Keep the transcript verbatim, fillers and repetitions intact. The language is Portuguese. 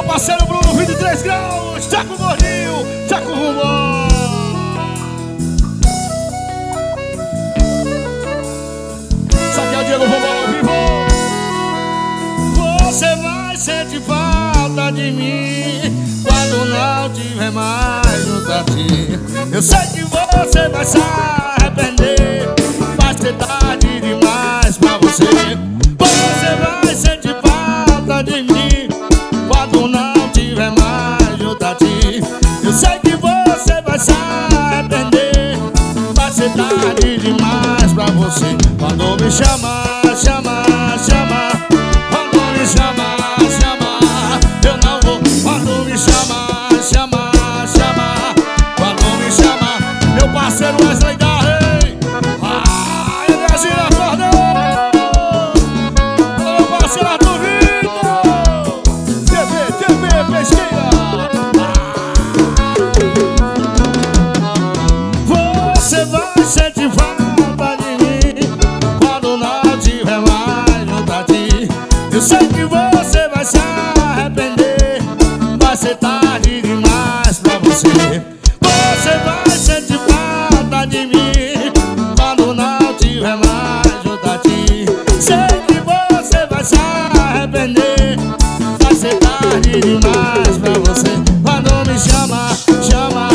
parceiro Bruno, vinte e três graus, tá com o gordinho, tá com o rumo. Isso aqui é o Diego Vambora ao vivo. Você vai sentir falta de mim quando não tiver mais junto a ti. Eu sei que você vai se arrepender, vai ser tarde demais pra você. Você vai sentir falta de mim quando não tiver mais junto a ti. Eu sei que você vai se arrepender, vai ser tarde demais pra você. Quando me chamar, chamar, chamar, quando me chamar, chamar, eu não vou. Quando me chamar, chamar, chamar, quando me chamar, meu parceiro Wesley da Rei. Ah, energia acordou. Meu parceiro Arthur Vitor, T V, T V, pesqueira. Você vai sentir falta de mim quando não tiver mais junto a ti. Eu sei que você vai se arrepender, vai ser tarde demais pra você. Você vai sentir falta de mim quando não tiver mais junto a ti. Sei que você vai se arrepender, vai ser tarde demais pra você. Quando me chama, chama,